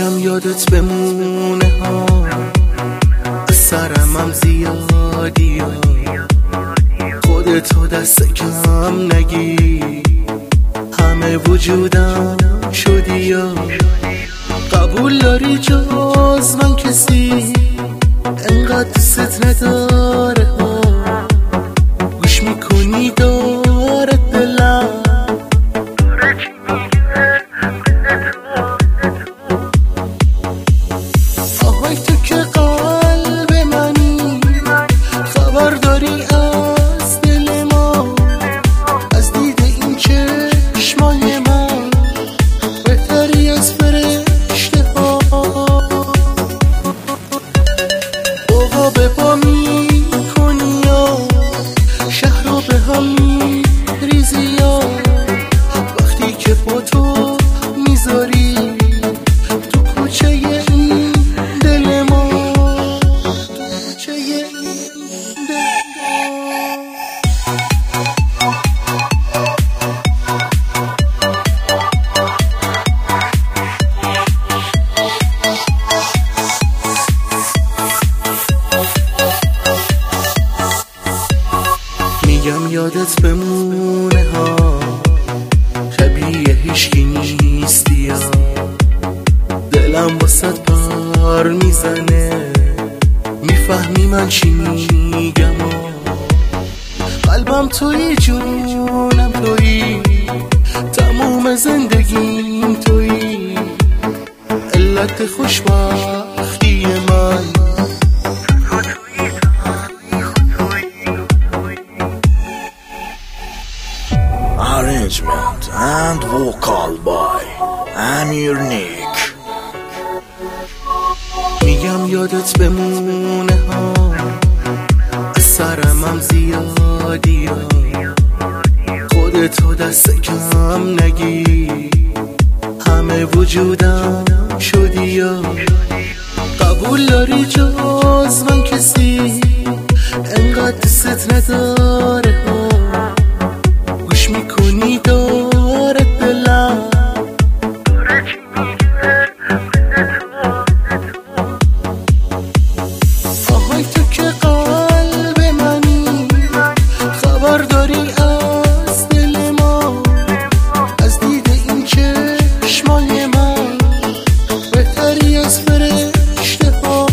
میگم یادت بمونه ها، سرم هم زیادی ها، خودتو دست کم نگی، همه وجودم شدی یا قبول داری جز من کسی انقدر دوست نداره ها، گوش میکنی داره دلم آهای تو که قلب منی، خبر داری از دل ما، از دید این چشمای من بهتری از فرشته ها، بابا به پا میکنی یا شهر رو به هم میریزی یا وقتی که با تو میذاری تو کوچه این دل ما، تو کوچه این دل میگم یادت بمونه ها، شبیه هیچکی نیستی یا دلم واسد پر میزنه، میفهمی من چی میگم قلبم توی جونم توی تموم زندگیم توی علت خوشبختی من Arrangement and vocal by Amir Nick. میگم یادت بمونه ها، سرم هم زیادی ها، خودتو دست کم نگی، همه وجودم شدی یا قبول داری جز من کسی انقدر دوست نداره ها، گوش میکنی داره دلم آهای تو که قلب منی، خبر داری از دل ما، از دید این چشمای من بهتری از فرشته ها،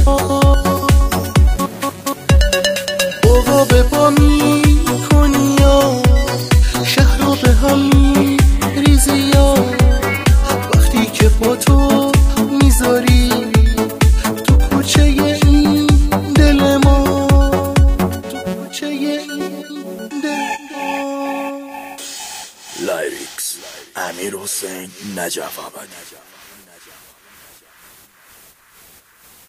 بابا به پا میکنی یا شهر رو به هم میریزی یا وقتی که با تو میذاری تو کوچه این دل ما، تو کوچه این دل ما. Lyrics Amir Hossein Najaf Abadi.